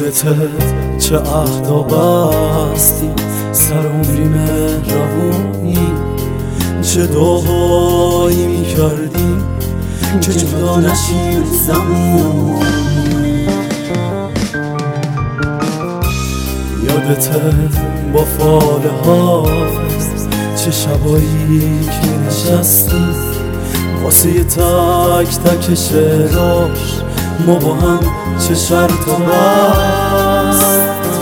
یادته چه عهد و بستی، سر عمری مهربونی، چه دعایی میکردی که جدا نشیم زمون. یادته با فال حافظ چه شبایی که نشستی واسه تک تک شعراش، ما با هم چه شرط و بست.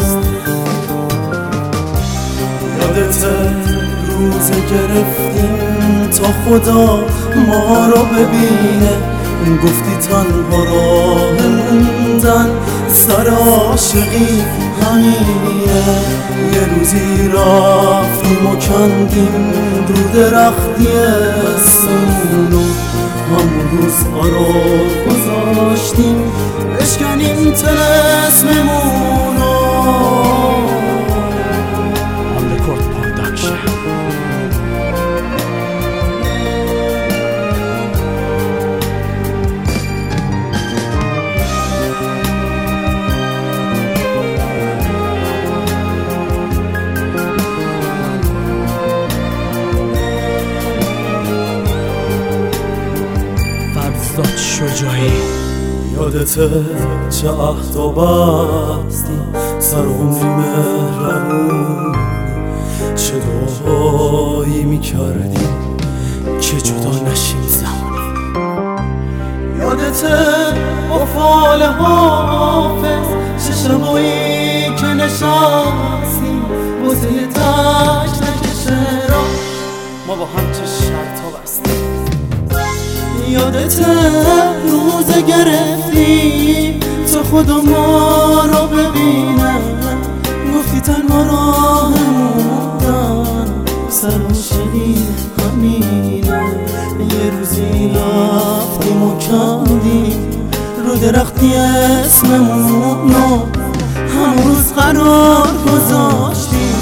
یادته روز گرفتیم تا خدا ما رو ببینه، گفتی تنها راه موندن سر عاشقی همینه. یه روزی رفتیم و کندیم رو درختی اسمونو، همون روز قرار گذاشتیم بشکنیم طلسممونو. شجاعی یادته چه عهد و بستی، سر عمری مهربونی، چه دعایی میکردی که جدا نشیم زمانی. یادته با فال حافظ چه شبایی که نشستیم واسه تک تک شعرها، ما با هم چه شرطا بستیم. یادته روز گرفتی تا خدا ما رو ببینه، گفتی تنها راه موندن سر عاشقی همینه. یه روزی رفتیم و کندیم رو درختی اسممونو، همون روز قرار گذاشتیم